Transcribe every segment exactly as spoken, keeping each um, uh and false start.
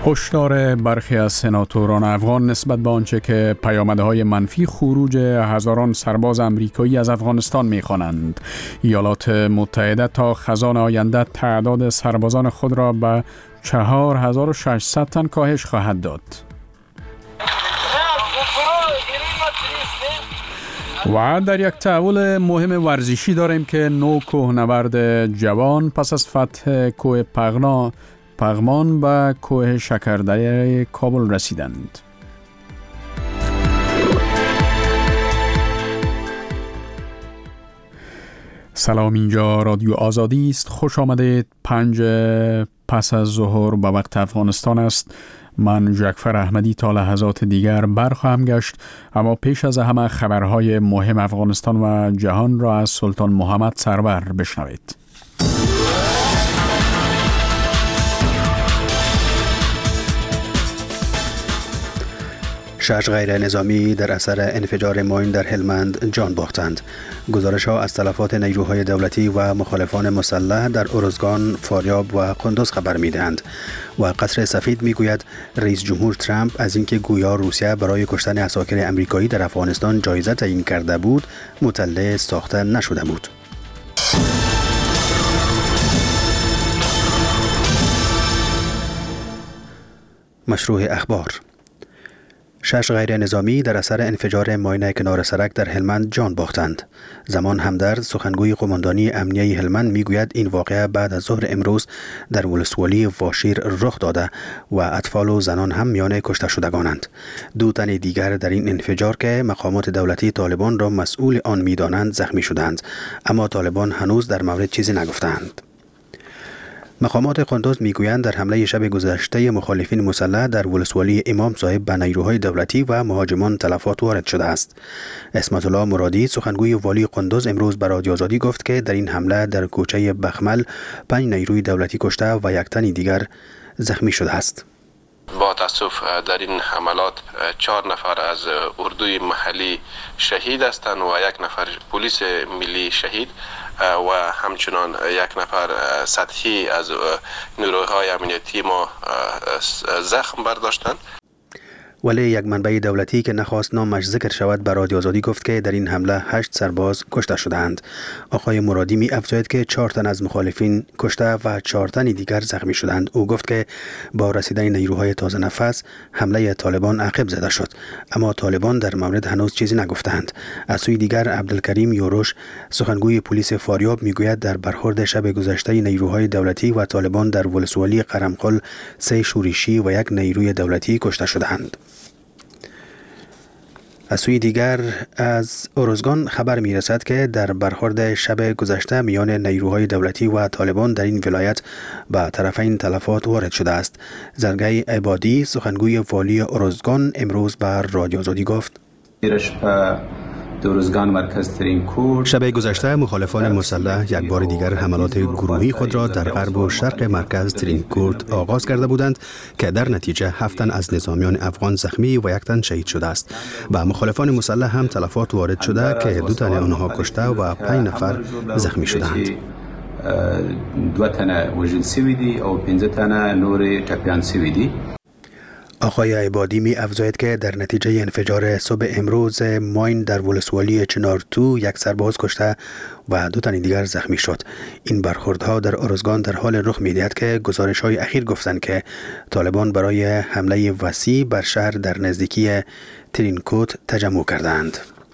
هشدار برخی از سناتوران افغان نسبت به آنچه که پیامدهای منفی خروج هزاران سرباز آمریکایی از افغانستان می‌خوانند. ایالات متحده تا خزان آینده تعداد سربازان خود را به چهار هزار و ششصد تن کاهش خواهد داد. و در یک تحول مهم ورزشی داریم که نو کوهنورد جوان پس از فتح کوه پغنا پغمان به کوه شکردره کابل رسیدند. سلام، اینجا رادیو آزادی است. خوش آمدید. پنج پس از ظهر به وقت افغانستان است. من جعفر احمدی تا لحظات دیگر برخواهم گشت، اما پیش از همه خبرهای مهم افغانستان و جهان را از سلطان محمد سرور بشنوید. شش غیر نظامی در اثر انفجار ماین در هلمند جان باختند. گزارش ها از تلفات نیروهای دولتی و مخالفان مسلح در ارزگان، فاریاب و قندوز خبر می دهند و قصر سفید می گوید رئیس جمهور ترامپ از اینکه گویا روسیه برای کشتن عساکر امریکایی در افغانستان جایزه تعیین کرده بود مطلع ساخته نشده بود. مشروع اخبار: شش غیر نظامی در اثر انفجار ماین کنار سرک در هلمند جان باختند. زمان همدرد، سخنگوی قماندانی امنیه هلمند میگوید این واقعه بعد از ظهر امروز در ولسوالی واشیر رخ داده و اطفال و زنان هم میان کشته شدگانند. دو تن دیگر در این انفجار که مقامات دولتی طالبان را مسئول آن میدانند زخمی شدند، اما طالبان هنوز در مورد چیزی نگفتند. مقامات قندوز میگویند در حمله شب گذشته مخالفین مسلح در ولسوالی امام صاحب به نیروهای دولتی و مهاجمان تلفات وارد شده است. اسمت الله مرادی، سخنگوی والی قندوز، امروز به رادیو آزادی گفت که در این حمله در کوچه بخمل پنج نیروی دولتی کشته و یک تن دیگر زخمی شده است. با تاسف در این حملات چهار نفر از اردوی محلی شهید هستند و یک نفر پلیس ملی شهید و همچنان یک نفر سطحی از نیروهای امنیتی ما زخم برداشتند. ولی یک منبع دولتی که نخواست نامش ذکر شود به رادیو آزادی گفت که در این حمله هشت سرباز کشته شدند. آقای مرادی می افزاید که چهار تن از مخالفین کشته و چهار تن دیگر زخمی شدند. او گفت که با رسیدن نیروهای تازه نفس حمله طالبان عقب زده شد، اما طالبان در مورد هنوز چیزی نگفتند. از سوی دیگر عبدالکریم یوروش، سخنگوی پلیس فاریاب، میگوید در برخورد شب گذشته نیروهای دولتی و طالبان در ولسوالی قرمقل سه شورشی و یک نیروی دولتی کشته شدند. از سوی دیگر از ارزگان خبر می رسد که در برخورد شب گذشته میان نیروهای دولتی و طالبان در این ولایت به طرفین تلفات وارد شده است. زرگای عبادی، سخنگوی والی ارزگان، امروز بر رادیو آزادی گفت شب گذشته مخالفان مسلح یک بار دیگر حملات گروهی خود را در غرب و شرق مرکز ترینکورت آغاز کرده بودند که در نتیجه هفت تن از نظامیان افغان زخمی و یک تن شهید شده است. و مخالفان مسلح هم تلفات وارد شده که دو تن آنها کشته و پنج نفر زخمی شدند. دو تن وژل شوي دي او پنځه تن نور ټپیان شوي دي. آقای عبادی می افزاید که در نتیجه انفجار صبح امروز ماین در ولسوالی چنارتو یک سرباز کشته و دو تن دیگر زخمی شد. این برخوردها در ارزگان در حال رخ می دهد که گزارش های اخیر گفتند که طالبان برای حمله وسیع بر شهر در نزدیکی ترینکوت تجمع کردند.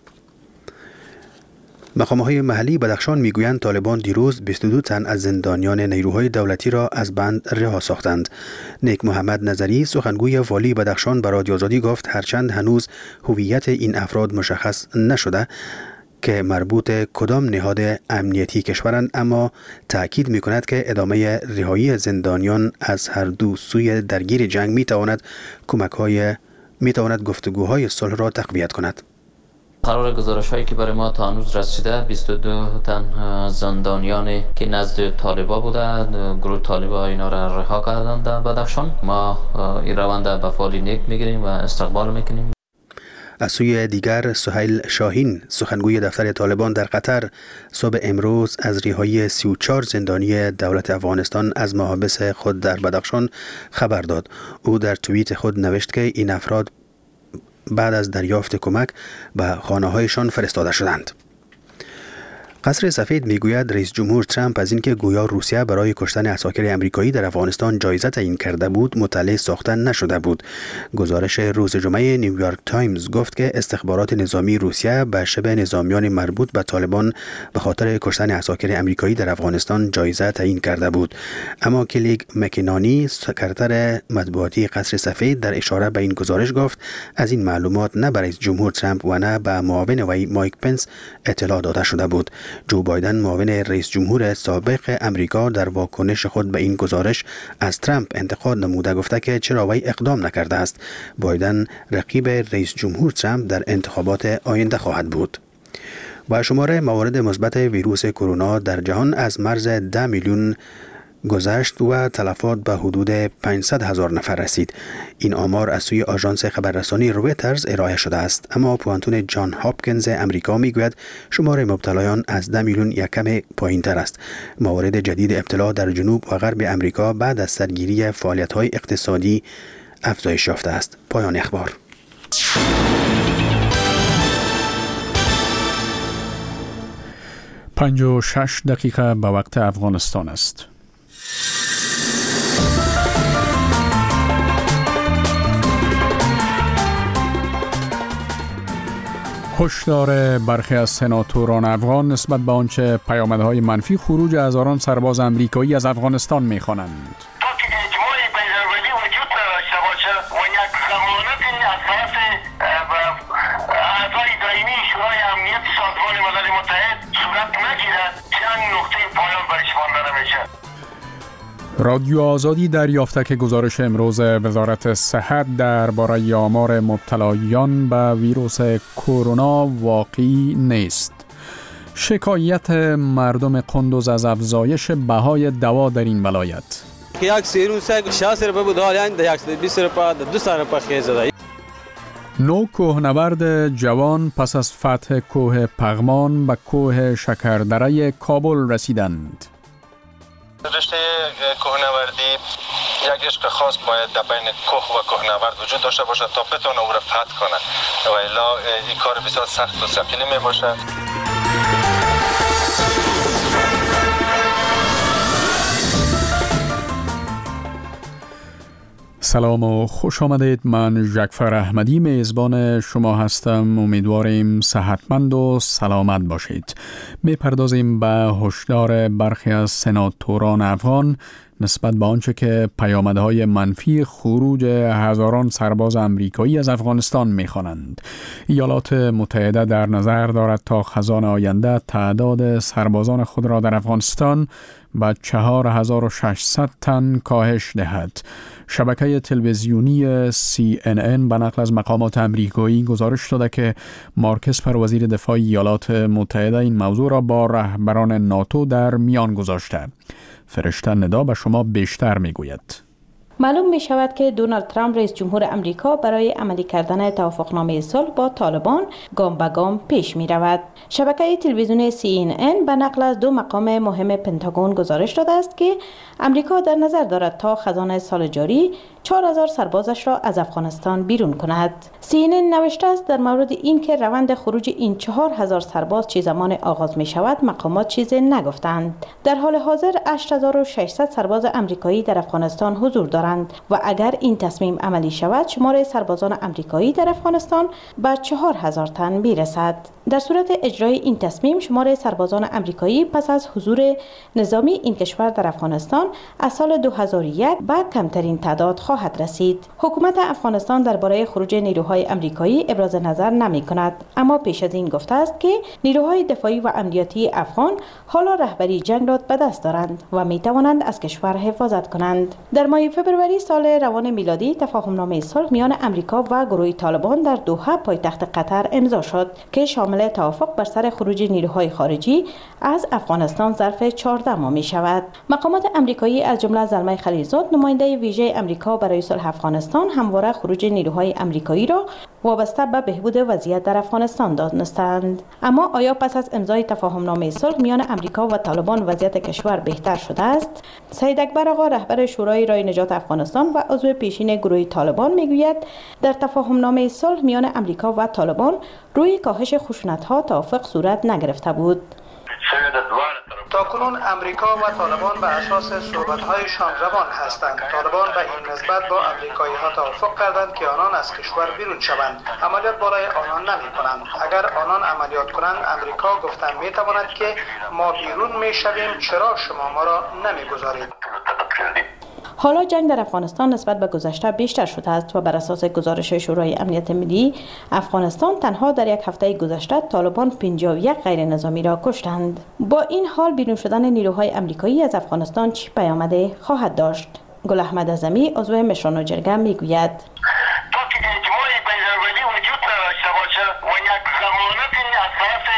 مقام‌های محلی بدخشان میگویند طالبان دیروز بیست و دو تن از زندانیان نیروهای دولتی را از بند رها ساختند. نیک محمد نظری، سخنگوی والی بدخشان، به رادیو آزادی گفت هرچند هنوز هویت این افراد مشخص نشده که مربوط کدام نهاد امنیتی کشورند، اما تأکید می‌کند که ادامه رهایی زندانیان از هر دو سوی درگیر جنگ می‌تواند کمک‌های می‌تواند گفتگوهای صلح را تقویت کند. قرار گزارش هایی که برای ما تا هنوز رسیده بیست و دو تن زندانیانی که نزد طالبا بودند، گروه طالبا اینا را رها کردند در بدخشان. ما این روند به فعال نیک میگیریم و استقبال میکنیم. از سوی دیگر سهیل شاهین سخنگوی دفتر طالبان در قطر صبح امروز از رهایی سی و چهار زندانی دولت افغانستان از محابس خود در بدخشان خبر داد. او در توییت خود نوشت که این افراد بعد از دریافت کمک به خانه‌هایشان فرستاده شدند. قصر سفید میگوید رئیس جمهور ترامپ از اینکه گویا روسیه برای کشتن عساکر آمریکایی در افغانستان جایزه تعیین کرده بود مطلع ساختن نشده بود. گزارش روز جمعه نیویورک تایمز گفت که استخبارات نظامی روسیه به شبه نظامیان مربوط به طالبان به خاطر کشتن عساکر آمریکایی در افغانستان جایزه تعیین کرده بود. اما کلیگ مکینانی سکرتر مطبوعاتی قصر سفید در اشاره به این گزارش گفت از این معلومات نه به رئیس جمهور ترامپ و نه به معاون وی مایک پنس اطلاع داده شده بود. جو بایدن معاون رئیس جمهور سابق امریکا در واکنش خود به این گزارش از ترامپ انتقاد نموده گفته که چرا وی اقدام نکرده است. بایدن رقیب رئیس جمهور ترامپ در انتخابات آینده خواهد بود. با شمار موارد مثبت ویروس کرونا در جهان از مرز ده میلیون گذشت و تلفات به حدود پانصد هزار نفر رسید. این آمار از سوی آژانس خبررسانی رویترز ارائه شده است، اما پوانتون جان هاپکینز امریکا میگوید شمار مبتلایان از ده میلیون یک کم پایین تر است. موارد جدید ابتلا در جنوب و غرب امریکا بعد از سرگیری فعالیت‌های اقتصادی افزایش یافته است. پایان اخبار. پنج و شش دقیقه به وقت افغانستان است. هشدار برخی از سناتوران افغان نسبت به آنچه پیامدهای منفی خروج هزاران سرباز آمریکایی از افغانستان می‌خوانند. رادیو آزادی دریافته که گزارش امروز وزارت صحت درباره آمار مبتلایان به ویروس کرونا واقعی نیست. شکایت مردم قندوز از افزایش بهای دوا در این ولایت. یک سیروس شصت روپیه بود، حالا بیست روپیه دویست روپیه خیز داد. نو کوهنورد جوان پس از فتح کوه پغمان به کوه شکردره کابل رسیدند. رشته کوهنوردی یک عشق خاص باید در بین کوه و کوهنورد وجود داشته باشد تا بتونه او را فتح کنه و الا این کار بسیار سخت و ثقیل می باشد. سلام و خوش آمدید. من جعفر احمدی میزبان شما هستم. امیدواریم صحتمند و سلامت باشید. میپردازیم به هشدار برخی از سناتوران افغان نسبت به آنچه که پیامدهای منفی خروج هزاران سرباز آمریکایی از افغانستان می‌خوانند. ایالات متحده در نظر دارد تا خزان آینده تعداد سربازان خود را در افغانستان به چهار هزار و ششصد تن کاهش دهد. شبکه تلویزیونی سی ان ان به نقل از مقامات آمریکایی گزارش داده که مارک اسپر وزیر دفاع ایالات متحده این موضوع را با رهبران ناتو در میان گذاشته. فرشته ندا به شما بیشتر میگوید. معلوم می شود که دونالد ترامپ رئیس جمهور امریکا برای عملی کردن توافقنامه صلح با طالبان گام به گام پیش می رود. شبکه تلویزیونی سی ان ان به نقل از دو مقام مهم پنتاگون گزارش داده است که امریکا در نظر دارد تا خزانه سال جاری چهار هزار سربازش را از افغانستان بیرون کند. سی ان ان نوشته است در مورد اینکه روند خروج این چهار هزار سرباز چه زمان آغاز می شود مقامات چیزی نگفتند. در حال حاضر هشت هزار و ششصد سرباز آمریکایی در افغانستان حضور دارند و اگر این تصمیم عملی شود شمار سربازان آمریکایی در افغانستان به چهار هزار تن میرسد. در صورت اجرای این تصمیم شمار سربازان آمریکایی پس از حضور نظامی این کشور در افغانستان از سال دو هزار و یک به کمترین تعداد خواهد رسید. حکومت افغانستان درباره خروج نیروهای آمریکایی ابراز نظر نمی کند، اما پیش از این گفته است که نیروهای دفاعی و امنیتی افغان حالا رهبری جنگ را به دست دارند و می توانند از کشور حفاظت کنند. در ماه فوریه فروری سال روان میلادی تفاهمنامه صلح میان امریکا و گروه طالبان در دوحه پایتخت قطر امضا شد که شامل توافق بر سر خروج نیروهای خارجی از افغانستان ظرف چهارده ماه می شود. مقامات امریکایی از جمله زلمه خلیلزاد نماینده ویژه امریکا برای صلح افغانستان همواره خروج نیروهای امریکایی را وابسته به بهبود وضعیت در افغانستان دانستند. اما آیا پس از امضای تفاهمنامه صلح میان امریکا و طالبان وضعیت کشور بهتر شده است؟ سید اکبر آقا رهبر شورای رای نجات افغانستان و عضو پیشین گروه طالبان میگوید در تفاهمنامه صلح میان امریکا و طالبان روی کاهش خشونت‌ها توافق صورت نگرفته بود. تاکنون امریکا و طالبان به اساس صحبت‌هایشان روان هستند. طالبان به این نسبت با امریکایی‌ها توافق کردند که آنان از کشور بیرون شوند. عملیات برای آنان نمی‌کنند. اگر آنان عملیات کنند امریکا گفتن می‌تواند که ما بیرون می‌شویم، چرا شما ما را نمی‌گذارید؟ حالا جنگ در افغانستان نسبت به گذشته بیشتر شده است و بر اساس گزارش شورای امنیت ملی افغانستان تنها در یک هفته گذشته طالبان پنجاه و یک غیر نظامی را کشتند. با این حال بیرون شدن نیروهای امریکایی از افغانستان چه پیامدی خواهد داشت؟ گل احمد اعظمی عضو مشران جرگه میگوید تا که اجماع بین‌المللی وجود نداشته باشه و یک ضمانت اساس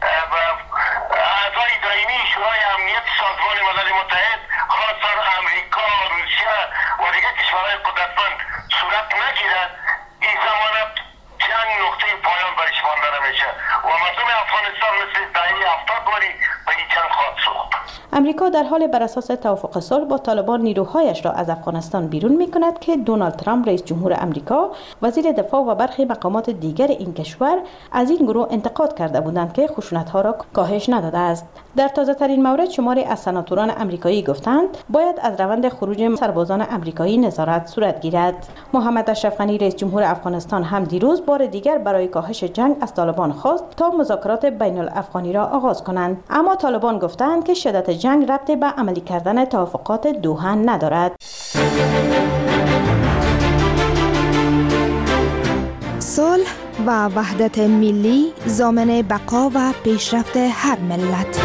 اعضای دائمی شورای امنیت سازمان ملل متحد خاصه امریکا، روسیه و دیگر کشورهای قدرتمند صورت نگیرد، این ضمانت چند نقطه پایان برش مانده نمیشه و مردم افغانستان مثل دهه هفتاد باری به این جنگ خواهد سوخت. امریکا در حال بر اساس توافق صلح با طالبان نیروهایش را از افغانستان بیرون می‌کند که دونالد ترامپ رئیس جمهور امریکا، وزیر دفاع و برخی مقامات دیگر این کشور از این گروه انتقاد کرده بودند که خشونت‌ها را کاهش نداده است. در تازه‌ترین مورد شماری از سناتوران امریکایی گفتند باید از روند خروج سربازان امریکایی نظارت صورت گیرد. محمد اشرف غنی رئیس جمهور افغانستان هم دیروز بار دیگر برای کاهش جنگ از طالبان خواست تا مذاکرات بین الافغانی را آغاز کنند، اما طالبان گفتند که شدت جنگ ربطی به عملی کردن توافقات دوحه ندارد. صلح و وحدت ملی ضامن بقا و پیشرفت هر ملت.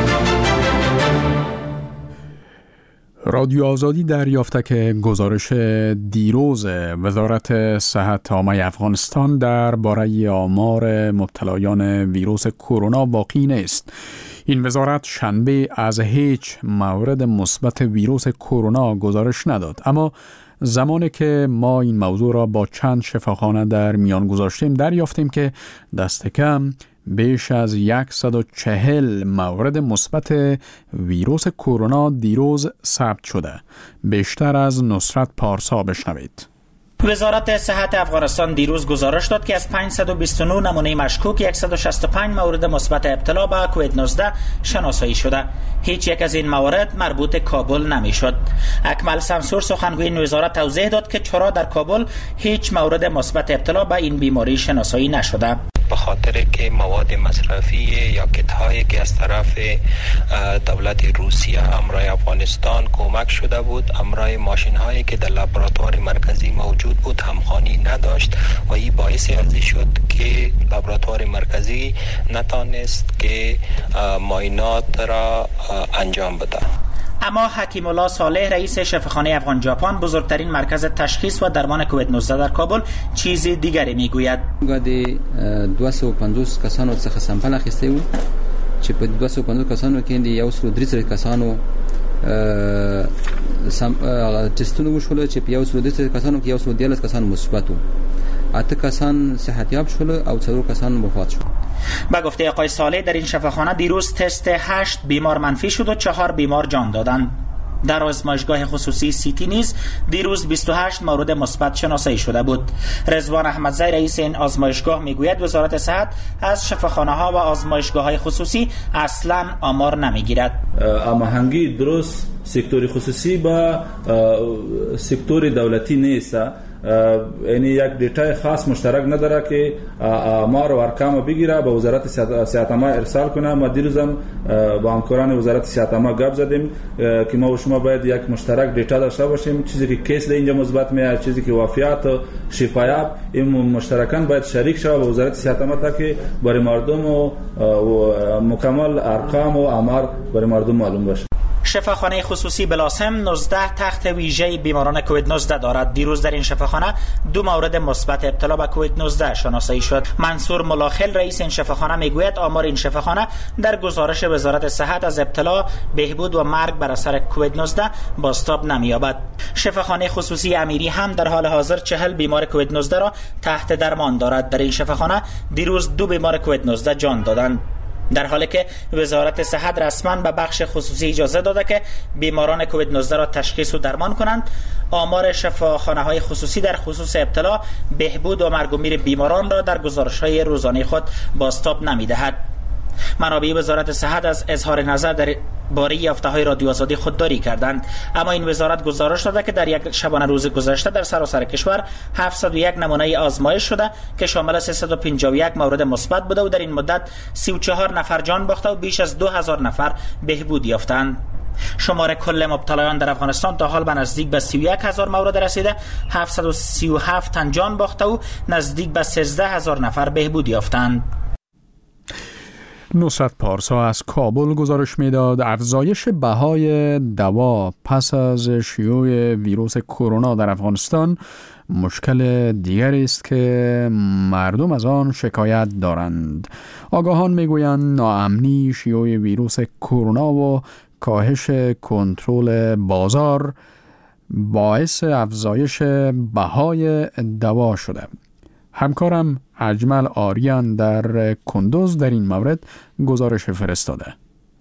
رادیو آزادی دریافته که گزارش دیروز وزارت صحت عامه افغانستان درباره آمار مبتلایان ویروس کرونا واقعی نیست. این وزارت شنبه از هیچ مورد مثبت ویروس کرونا گزارش نداد، اما زمانی که ما این موضوع را با چند شفاخانه در میان گذاشتیم دریافتیم که دست کم بیش از صد و چهل مورد مثبت ویروس کرونا دیروز ثبت شده. بیشتر از نصرت پارسا بشنوید. وزارت صحت افغانستان دیروز گزارش داد که از پانصد و بیست و نه نمونه مشکوک صد و شصت و پنج مورد مثبت ابتلا به کووید نوزده شناسایی شده. هیچ یک از این موارد مربوط کابل نمیشد. اکمل سمسور سخنگوی این وزارت توضیح داد که چرا در کابل هیچ مورد مثبت ابتلا به این بیماری شناسایی نشده. به خاطر که مواد مصرفی یا کیت هایی که از طرف دولت روسیه امرای افغانستان کمک شده بود، امرای ماشین هایی که در لابراتوار مرکزی موجود بود همخوانی نداشت و این باعث ارزی شد که لابراتوار مرکزی نتانست که معاینات را انجام بده. اما حکیم الله صالح رئیس شفاخانه افغان ژاپن بزرگترین مرکز تشخیص و درمان کووید نوزده در کابل چیز دیگری میگوید. گادی دویست و پنځوس کسانو څخه سامپل اخیسته و چې په دویست و پنځوس کسانو کې یو سل درې زره کسانو سم ټیسټونه وشول چې په یو سل درې زره کسانو کې یو سل دیارلس کسان مثبت و، اته کسان صحتیاب شول او څلور کسان وفات شول. با گفته آقای صالح در این شفاخانه دیروز تست هشت بیمار منفی شد و چهار بیمار جان دادند. در آزمایشگاه خصوصی سیتی نیز دیروز بیست و هشت مورد مثبت شناسایی شده بود. رضوان احمدزی رئیس این آزمایشگاه میگوید وزارت صحت از شفاخانه‌ها و آزمایشگاه‌های خصوصی اصلاً آمار نمیگیرد. هماهنگی درست سکتور خصوصی با سکتور دولتی نیست. یعنی یک دیتای خاص مشترک نداره که آمار و ارقام بگیره به وزارت صحت عامه ارسال کنه. ما دیروزم با همکاران وزارت صحت عامه گپ زدیم که ما و شما باید یک مشترک دیتا داشته باشیم. چیزی که کیس اینجا مثبت میاد، چیزی که وفیات و شفایاب، این مشترکاً باید شریک شود با وزارت صحت عامه تا که برای مردم و مکمل ارقام و آمار برای مردم معلوم باشه. شفاخانه خصوصی بلاسم نوزده تخت ویژه بیماران کووید نوزده دارد. دیروز در این شفاخانه دو مورد مثبت ابتلا به کووید نوزده شناسایی شد. منصور ملاخل رئیس این شفاخانه میگوید آمار این شفاخانه در گزارش وزارت صحت از ابتلا، بهبود و مرگ بر اثر کووید نوزده بازتاب نمی‌یابد. شفاخانه خصوصی امیری هم در حال حاضر چهل بیمار کووید نوزده را تحت درمان دارد. در این شفاخانه دیروز دو بیمار کووید نوزده جان دادند، در حالی که وزارت صحت رسما به بخش خصوصی اجازه داده که بیماران کووید نوزده را تشخیص و درمان کنند. آمار شفاخانه های خصوصی در خصوص ابتلا، بهبود و مرگ و میر بیماران را در گزارش های روزانه خود بازتاب نمی دهد. منابع وزارت صحت از اظهار نظر در باره یافته های رادیو آزادی خودداری کردند، اما این وزارت گزارش داده که در یک شبانه روز گذشته در سراسر کشور هفتصد و یک نمونه آزمایش شده که شامل سیصد و پنجاه و یک مورد مثبت بوده و در این مدت سی و چهار نفر جان باخته و بیش از دو هزار نفر بهبود یافتند. شمار کل مبتلایان در افغانستان تا حال به نزدیک به سی و یک هزار مورد رسیده، هفتصد و سی و هفت تن جان باخته و نزدیک به سیزده هزار نفر بهبود یافتند. نصرت پارسا از کابل گزارش میداد افزایش بهای دوا پس از شیوع ویروس کرونا در افغانستان مشکل دیگری است که مردم از آن شکایت دارند. آگاهان میگویند ناامنی شیوع ویروس کرونا و کاهش کنترل بازار باعث افزایش بهای دوا شده. همکارم اجمل آریان در کندوز در این مورد گزارش فرستاده.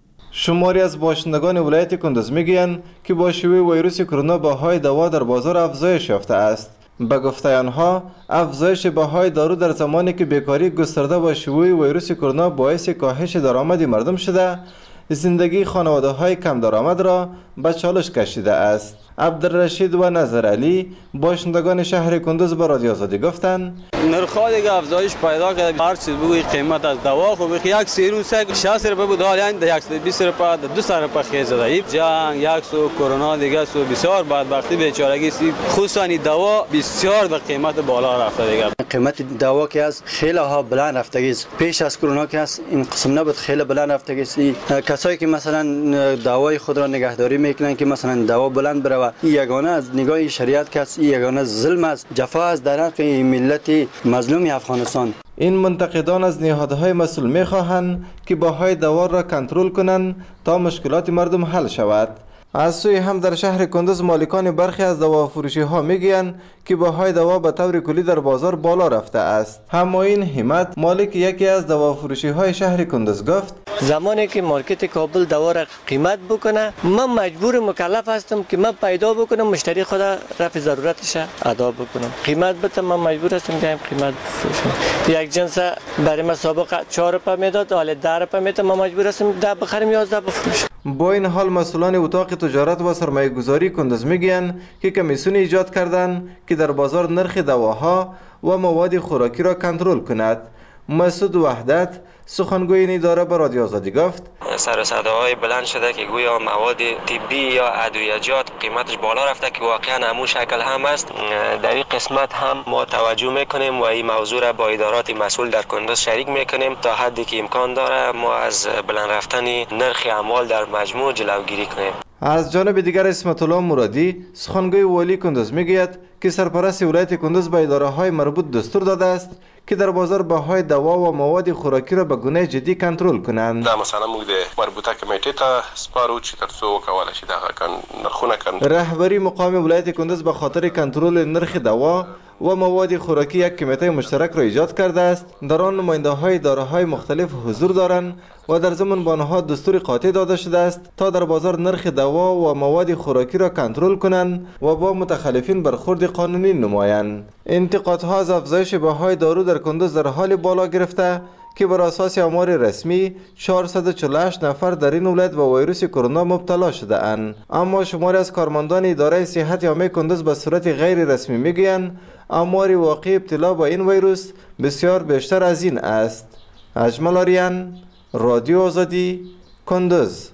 شماری از باشندگان ولایت کندوز میگویند که با شیوع ویروس کرونا بهای دوا در بازار افزایش یافته است. به گفته آنها افزایش بهای دارو در زمانی که بیکاری گسترده با شیوع ویروس کرونا باعث کاهش درآمد مردم شده، زندگی خانواده های کم درآمد را به چالش کشیده است. عبدالرشید و نظر علی باشندگان شهر کندوز به رادیو آزادی گفتند نرخ‌ها دیگه افزایش پیدا کرده. هر چیز بگوی قیمت از دوا خو بخی یک سیروم سگ شصت روپیه بود، حالا صد و بیست روپیه دویست روپیه خیز زده. جنگ یک سو کرونا دیگه سو بسیار بدبختی بیچارگی سی، خصوصا این دوا بسیار به قیمت بالا رفته دیگه. قیمت دوا که از خیلی ها بلند رفتگی است. پیش از کرونا که از این قسم نبود خیلی بلند رفتگی است. کسایی که مثلا دوای خود را نگهداری میکنن که مثلا دوا بلند بره، یگانه از نگاه شریعت که است، یگانه ظلم است، جفا است در حق ملت مظلوم افغانستان. این منتقدان از نهادهای مسئول میخواهند که بهای دوا را کنترل کنند تا مشکلات مردم حل شود. از سوی هم در شهر کندوز مالکان برخی از دوافروشی ها میگویند که بهای دوا به طور کلی در بازار بالا رفته است. همایون همت مالک یکی از دوافروشی های شهر کندوز گفت زمانی که مارکت کابل دوا را قیمت بکنه، من مجبور مکلف هستم که من پیدا بکنم مشتری خود رفع ضرورتش ادا بکنم. قیمت بده من مجبور هستم که قیمت بفروشم. یک جنس برای من سابقه چهار روپیه میداد، حالا ده روپیه میده، من مجبور هستم ده بخرم یازده بفروشم. با این حال مسئولان اتاق تجارت و سرمایه گذاری کندوز میگویند که کمیسیون ایجاد کردند که در بازار نرخ دواها و مواد خوراکی را کنترل کند. مسعود وحدت سخنگوی این اداره به رادیو آزادی گفت سر و صداهای بلند شده که گویا مواد طبی یا ادویه‌جات قیمتش بالا رفته که واقعا همون شکل هم است. در این قسمت هم ما توجه میکنیم و این موضوع را با ادارات مسئول در کندوز شریک میکنیم تا حدی که امکان داره ما از بلند رفتن نرخ اموال در مجموع جلوگیری کنیم. از جانب دیگر اسمت الله مرادی سخنگوی والی کندوز میگوید که سرپرست ولایت کندوز به اداره های مربوط دستور داده است که در بازار بهای دوا و مواد خوراکی را به گونه جدی کنترل کنند. دا مثلا موږ د مربوطه کمیټې ته سپارو چې تر څو وکولای شي دغه نرخونه کنټرول. رهبری مقام ولایت کندوز به خاطر کنترل نرخ دوا و مواد خوراکی یک کمیته مشترک را ایجاد کرده است. در آن نماینده های اداره های مختلف حضور دارند و در ضمن به آنها دستور قاطع داده شده است تا در بازار نرخ دوا و مواد خوراکی را کنترل کنند و با متخلفین برخورد قانونی نمایند. انتقادها از افزایش بهای دارو در کندوز در حال بالا گرفته که بر اساس آمار رسمی چهارصد و چهل و هشت نفر در این ولایت به ویروس کرونا مبتلا شده اند. اما شماری از کارمندان اداره صحت عامه کندوز به صورت غیر رسمی میگویند آمار واقعی ابتلا با این ویروس بسیار بیشتر از این است. اجمل آریان، رادیو آزادی، کندوز.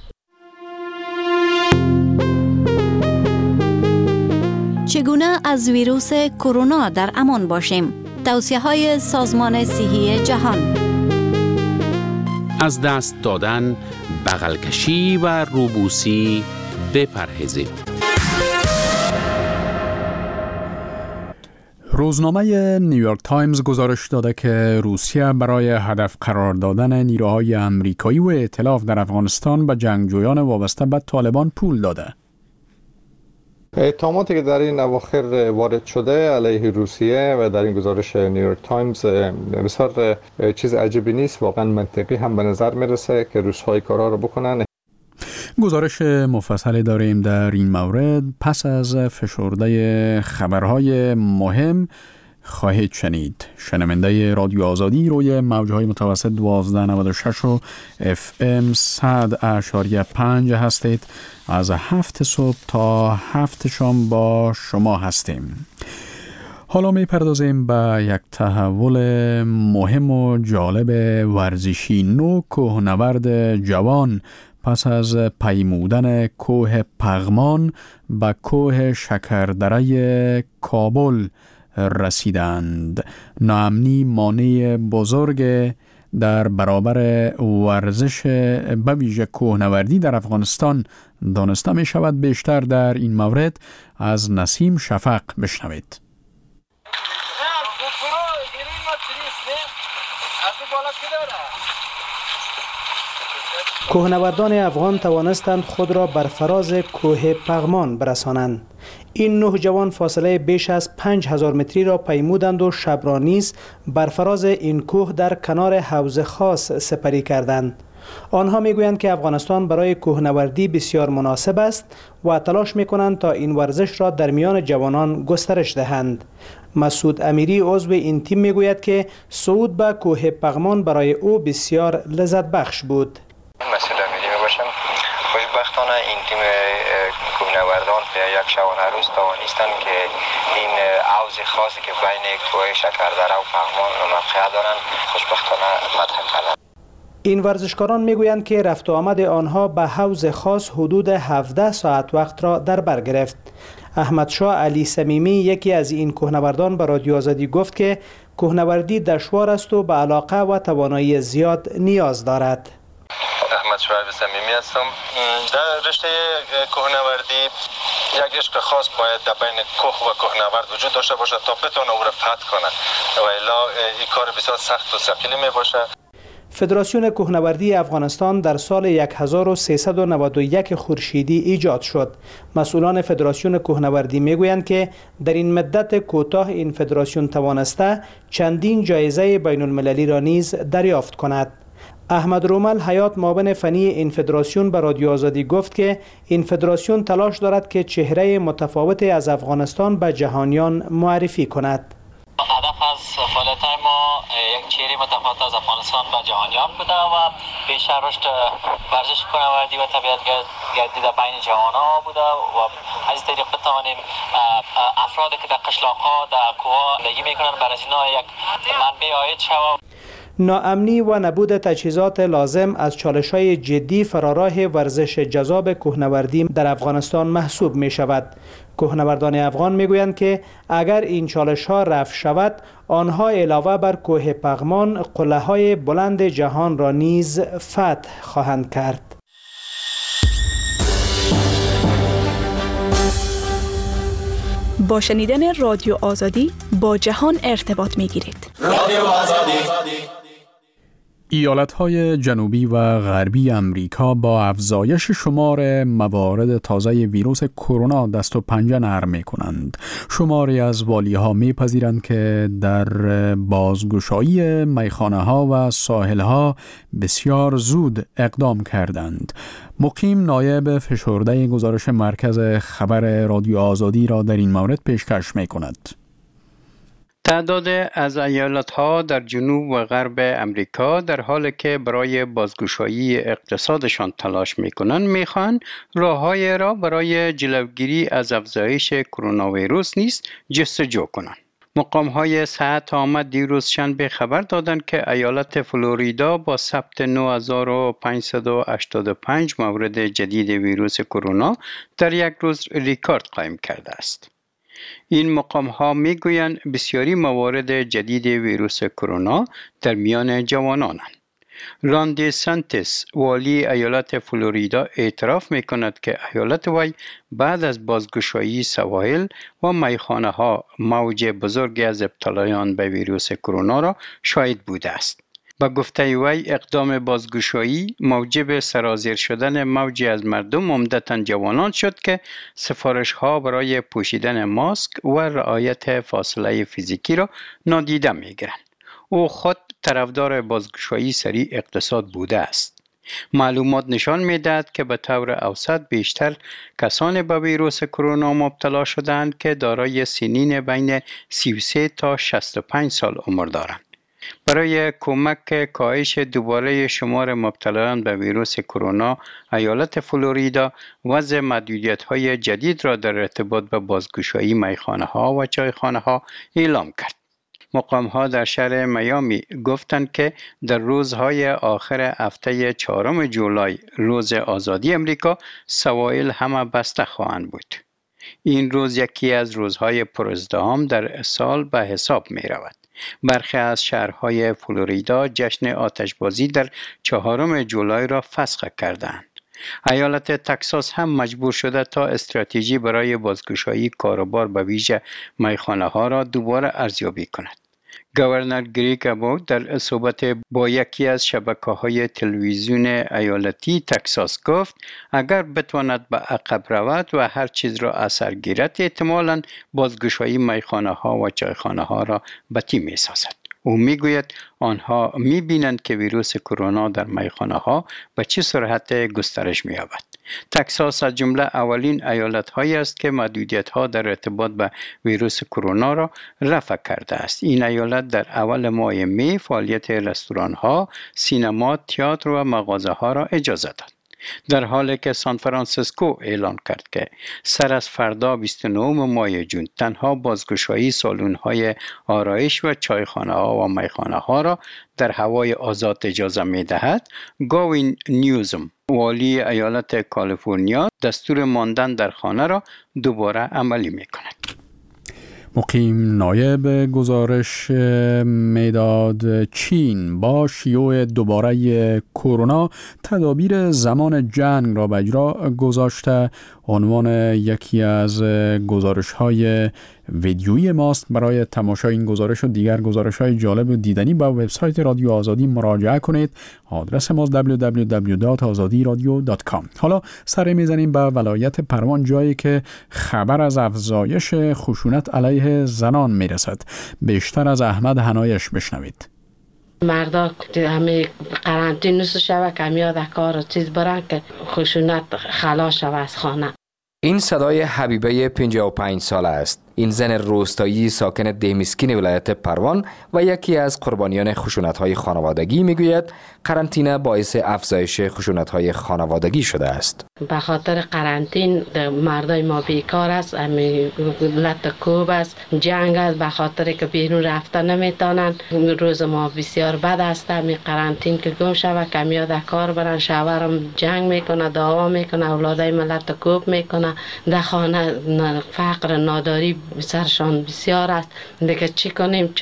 چگونه از ویروس کرونا در امان باشیم؟ توصیه‌های سازمان صحی جهان. از دست دادن، بغل کشی و روبوسی بپرهیزید. روزنامه نیویورک تایمز گزارش داده که روسیه برای هدف قرار دادن نیروهای آمریکایی و ائتلاف در افغانستان به جنگجویان وابسته به طالبان پول داده. اتهاماتی که در این اواخر وارد شده علیه روسیه و در این گزارش نیویورک تایمز بسیار چیز عجیبی نیست، واقعا منطقی هم به نظر میرسه که روس‌ها کارا رو بکنن. گزارش مفصلی داریم در این مورد. پس از فشرده خبرهای مهم خواهید شنید. شنونده رادیو آزادی روی موجهای متوسط دوازده نود و شش و اف ام صد اشاری پنج هستید. از هفت صبح تا هفت شام با شما هستیم. حالا می پردازیم به یک تحول مهم و جالب ورزشی. نو کوهنورد جوان پس از پیمودن کوه پغمان به کوه شکردره کابل رسیدند. ناامنی مانع بزرگ در برابر ورزش به ویژه کوهنوردی در افغانستان دانسته می شود. بیشتر در این مورد از نسیم شفق بشنوید. کوهنوردان افغان توانستند خود را بر فراز کوه پغمان برسانند. این نه جوان فاصله بیش از پنج هزار متری را پیمودند و شب را نیز بر فراز این کوه در کنار حوض خاص سپری کردند. آنها میگویند که افغانستان برای کوهنوردی بسیار مناسب است و تلاش میکنند تا این ورزش را در میان جوانان گسترش دهند. مسعود امیری عضو این تیم میگوید که صعود به کوه پغمان برای او بسیار لذت بخش بود. مسعود امیری میباشم. خوشبختانه این تیم کوهنوردان یک شبانه روز توانستند که این حوض خاصی که بین کوه شکردره و پغمان موقعیت دارند خوشبختانه فتح کردند. این ورزشکاران میگویند که رفت و آمد آنها به حوض خاص حدود هفده ساعت وقت را در بر گرفت. احمد شاه علی صمیمی یکی از این کوهنوردان به رادیو آزادی گفت که کوهنوردی دشوار است و به علاقه و توانایی زیاد نیاز دارد. احمد شاه علی صمیمی هستم. در رشته کوهنوردی یک عشق خاص باید در بین کوه و کوهنورد وجود داشته باشد تا بتونه او را فتح کنه و الا این کار بسیار سخت و ثقیل می باشه. فدراسیون کوهنوردی افغانستان در سال هزار و سیصد و نود و یک خورشیدی ایجاد شد. مسئولان فدراسیون کوهنوردی میگویند که در این مدت کوتاه این فدراسیون توانسته چندین جایزه بین المللی را نیز دریافت کند. احمد رومل حیات معاون فنی این فدراسیون به رادیو آزادی گفت که این فدراسیون تلاش دارد که چهره متفاوتی از افغانستان به جهانیان معرفی کند. هدف از فعالیت ما یک چهره متفاوت از افغانستان به جهانیان بوده و بیشتر رشد ورزش کوهنوردی و طبیعت گردی در بین جوانان بوده و از این طریق بتوانیم افرادی که در قشلاق‌ها در کوه‌ها زندگی میکنن برای اینا یک منبع عاید شود. ناامنی و نبود تجهیزات لازم از چالش‌های جدی فراراه ورزش جذاب کوهنوردی در افغانستان محسوب می شود. کوهنوردان افغان می گویند که اگر این چالش‌ها رفع شود، آنها علاوه بر کوه پغمان قله‌های بلند جهان را نیز فتح خواهند کرد. با شنیدن رادیو آزادی با جهان ارتباط می گیرید. رادیو آزادی. ایالت‌های جنوبی و غربی امریکا با افزایش شمار موارد تازه ویروس کرونا دست و پنجه نرم می‌کنند. شماری از والی‌ها می‌پذیرند که در بازگشایی میخانه‌ها و ساحل‌ها بسیار زود اقدام کردند. مقیم نایب فشرده گزارش مرکز خبر رادیو آزادی را در این مورد پیشکش می‌کند. تعداد از ایالت‌ها در جنوب و غرب امریکا در حالی که برای بازگشایی اقتصادشان تلاش می‌کنند می‌خواهند راه‌های را برای جلوگیری از افزایش کرونا ویروس نیز جستجو کنند. مقام‌های صحت آمد دیروز شنبه خبر دادند که ایالت فلوریدا با ثبت نه هزار و پانصد و هشتاد و پنج مورد جدید ویروس کرونا در یک روز رکورد قائم کرده است. این مقام ها می گویند بسیاری موارد جدید ویروس کرونا در میان جوانانند. ران دی سانتس والی ایالت فلوریدا اعتراف می کند که ایالت وی بعد از بازگشایی سواحل و میخانه ها موج بزرگی از ابتلایان به ویروس کرونا را شاهد بوده است. با گفته وی اقدام بازگشایی موجب سرازیر شدن موجی از مردم عمدتاً جوانان شد که سفارش ها برای پوشیدن ماسک و رعایت فاصله فیزیکی را نادیده می گیرند. او خود طرفدار بازگشایی سریع اقتصاد بوده است. معلومات نشان می‌دهد که به طور اوسط بیشتر کسان به ویروس کرونا مبتلا شدند که دارای سنین بین سی و سه تا شصت و پنج سال عمر دارند. برای کمک کاهش دوباره شمار مبتلایان به ویروس کرونا، ایالت فلوریدا وضع محدودیت‌های جدید را در ارتباط به بازگشایی میخانه‌ها و چایخانه‌ها اعلام کرد. مقام‌ها در شهر میامی گفتند که در روزهای آخر هفته چهارم جولای، روز آزادی امریکا، سواحل همه بسته خواهند بود. این روز یکی از روزهای پرازدحام در سال به حساب می رود. برخی از شهرهای فلوریدا جشن آتشبازی در چهارم جولای را فسخ کردند. ایالت تکساس هم مجبور شده تا استراتژی برای بازگشایی کاروبار به ویژه میخانه ها را دوباره ارزیابی کند. گورنر گریگ ابوت در صحبت با یکی از شبکه‌های تلویزیون ایالتی تکساس گفت اگر بتواند به عقب رود و هر چیز را اثر گیرد، احتمالاً بازگشایی میخانه ها و چایخانه ها را بتی می سازد. او میگوید آنها میبینند که ویروس کرونا در میخانه ها به چه سرعت گسترش می‌یابد. تکساس از جمله اولین ایالت هایی است که محدودیت ها در ارتباط به ویروس کرونا را رفع کرده است. این ایالت در اول ماه می فعالیت رستوران ها، سینما، تئاتر و مغازه ها را اجازه داد. در حالی که سان فرانسیسکو اعلان کرد که سر از فردا بیست و نهم ماه ژوئن تنها بازگشایی سالن های آرایش و چایخانه ها و میخانه ها را در هوای آزاد اجازه می دهد، گاوین نیوزم والی ایالت کالیفرنیا دستور ماندن در خانه را دوباره عملی می کند. مقیم نایب گزارش میداد چین با شیوع دوباره کرونا تدابیر زمان جنگ را به اجرا گذاشته. عنوان یکی از گزارش های ویدیویی ماست. برای تماشای این گزارش و دیگر گزارش های جالب و دیدنی به وبسایت رادیو آزادی مراجعه کنید. آدرس ما دبلیو دبلیو دبلیو دات آزادی رادیو دات کام. حالا سر میزنیم به ولایت پروان، جایی که خبر از افزایش خشونت علیه زنان میرسد. بیشتر از احمد حنایش بشنوید. مردا همه قرنطینه نوست شوه که میاد کار چیز برن که خشونت خلاص شوه از خانه. این صدای حبیبه پنجاه و پنج ساله است. این زن روستایی ساکن ده مسکین ولایت پروان و یکی از قربانیان خشونت‌های خانوادگی میگوید قرنطینه باعث افزایش خشونت‌های خانوادگی شده است. به خاطر قرنطین مردای ما بیکار است، همین لط کوب است، جنگ است، به خاطر که بیرون رفتن نمیتونن. روز ما بسیار بد است. همین قرنطین که گم شوه که میاد کار برن، شوهرم جنگ میکنه، دعوا میکنه، اولادای ملت کوب میکنه، در خانه فقر ناداری سرشان بسیار است. دیگه چی کنیم؟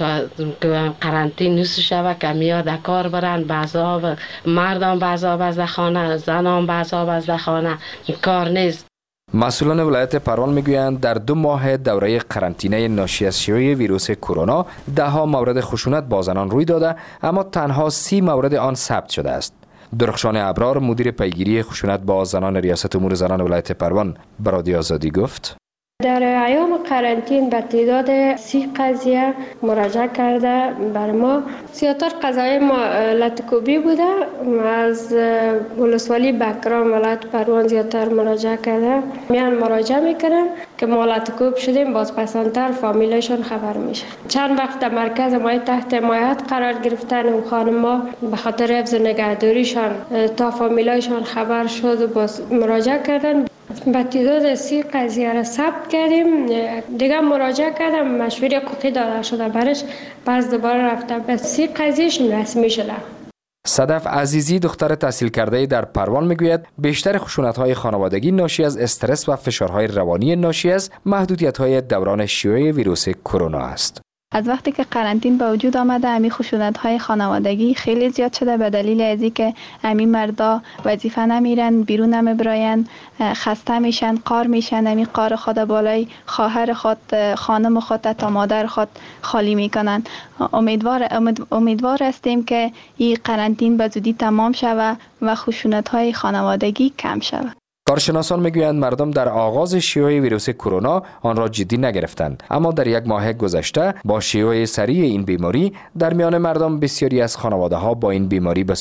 قرنطین نیست شوه که میاد کار برن، بعضا مردم بعضا از خانه، زنان بعضا از خانه، کار نیست. مسئولان ولایت پروان میگویند در دو ماه دوره قرنطینه ناشی از شیوع ویروس کرونا ده ها مورد خشونت با زنان روی داده، اما تنها سی مورد آن ثبت شده است. درخشان ابرار مدیر پیگیری خشونت با زنان ریاست امور زنان ولایت پروان به رادیو آزادی گفت در ایام قرنطین به تعداد سی قضیه مراجعه کرده بر ما. زیادتر قضایای ما لطکوبی بوده. از ولسوالی بکرام ولایت پروان زیادتر مراجعه کرده. میان مراجعه میکنن که ما لطکوب شدیم، باز پسندتر فامیلشون خبر میشه. چند وقت در مرکز ما تحت حمایت قرار گرفتن اون خانم‌ها به خاطر حفظ نگهداریشان تا فامیلایشان خبر شد و باز مراجعه کردن. به تعداد سی قضیه را ثبت کردیم. دیگه مراجعه کردم، مشوره حقوقی داده شده برش، پس دوباره رفتم به سی قضیهش رسمی شده. صدف عزیزی دختر تحصیل کرده در پروان میگوید بیشتر خشونت‌های خانوادگی ناشی از استرس و فشارهای روانی ناشی از محدودیت‌های دوران شیوع ویروس کرونا است. از وقتی که قرنطین به وجود آمده امی خشونت‌های خانوادگی خیلی زیاد شده به دلیل از اینکه امی مردا وظیفه نمیرن، بیرون نمیبراین، خسته میشن، قار میشن، امی قار خود بالای خواهر خود، خانم خود تا مادر خود خالی میکنن. امیدوار امید، امیدوار هستیم که این قرنطین به زودی تمام شود و خشونت‌های خانوادگی کم شود. کارشناسان میگویند مردم در آغاز شیوع ویروس کرونا آن را جدی نگرفتند، اما در یک ماه گذشته با شیوع سریع این بیماری در میان مردم بسیاری از خانواده ها با این بیماری به